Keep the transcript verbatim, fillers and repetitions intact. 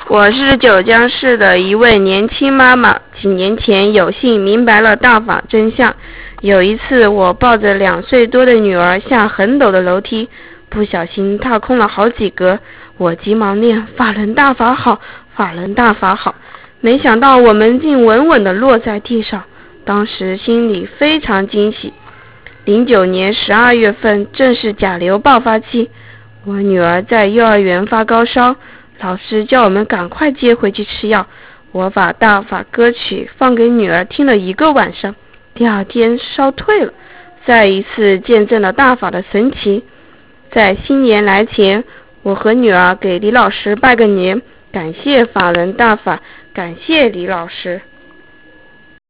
我是九江市的一位年轻妈妈，几年前有幸明白了大法真相。有一次，我抱着两岁多的女儿下很陡的楼梯，不小心踏空了好几格，我急忙念法轮大法好，法轮大法好，没想到我们竟稳稳地落在地上，当时心里非常惊喜。零九年十二月份正是甲流爆发期，我女儿在幼儿园发高烧，老师叫我们赶快接回去吃药。我把大法歌曲放给女儿听了一个晚上，第二天烧退了，再一次见证了大法的神奇。在新年来前，我和女儿给李老师拜个年，感谢法轮大法，感谢李老师。